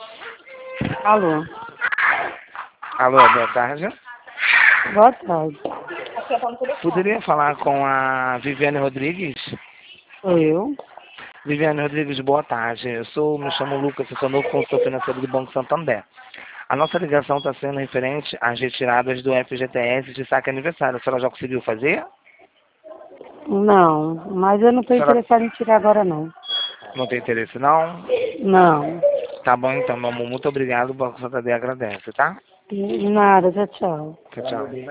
Alô? Alô, boa tarde. Boa tarde. Poderia falar com a Viviane Rodrigues? Sou eu? Viviane Rodrigues, boa tarde. Me chamo Lucas, eu sou novo consultor financeiro do Banco Santander. A nossa ligação está sendo referente às retiradas do FGTS de saque aniversário. A senhora já conseguiu fazer? Não, mas eu não estou interessada em tirar agora, não. Não tem interesse, não? Não. Tá bom, então, meu amor. Muito obrigado. O Banco Santander agradece, tá? Nada, tchau, tchau. Tchau, tchau.